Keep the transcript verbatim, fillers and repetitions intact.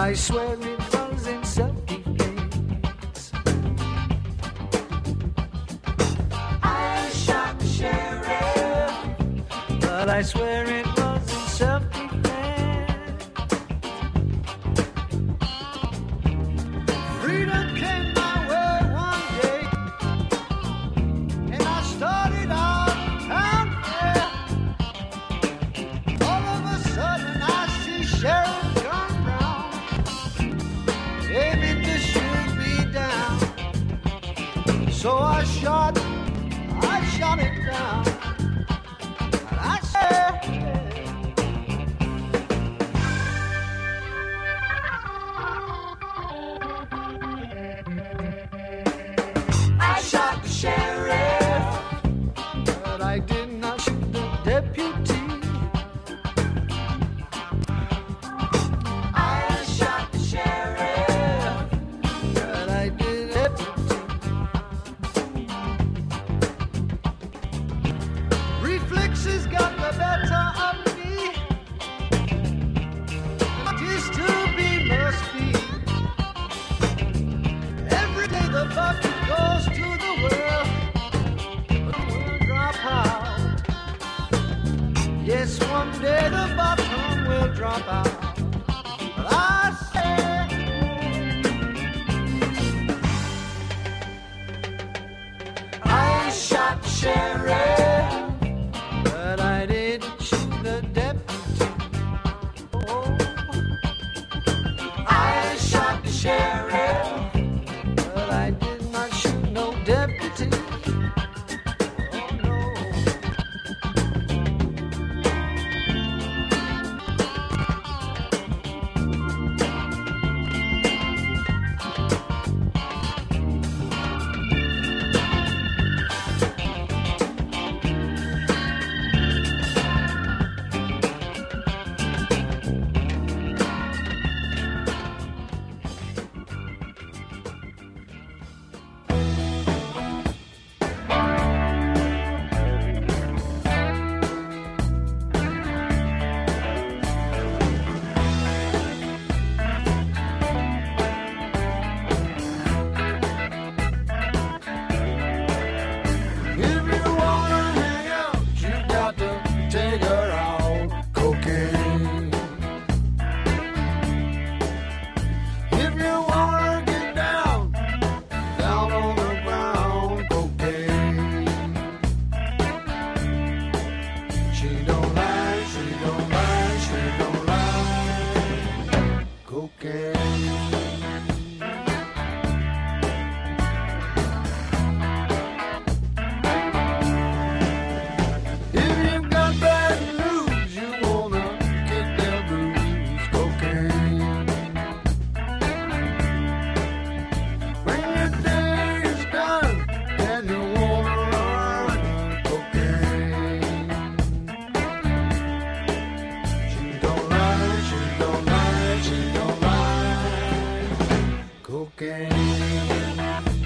I swear it was in self-defense. I shot the sheriff, but I swear it was in self-defense. Freedom came my way one day, and I started out town fair. All of a sudden I see sheriff gun round, aiming to shoot me down. So I shot, I shot him down. And I said, I shot the sheriff, but I did not shoot the deputy. I shot the sheriff, but I did deputy. Reflexes got the better of me. Tis to be, must be. Every day the bucket goes to the well, but the will drop out. Yes, one day the bottom will drop out. But I said, I shot the sheriff, but I didn't shoot the deputy. Oh, I shot the sheriff, but I did not shoot no deputy. Oh no. If you wanna hang out, you got to take her out. Cocaine. If you wanna get down, down on the ground. Cocaine. She don't lie, she don't lie, she don't lie. Cocaine. If you've got bad news, you wanna kick their blues. Cocaine. When your day is done and you wanna run. Cocaine. She don't lie, she don't lie, she don't lie. Cocaine.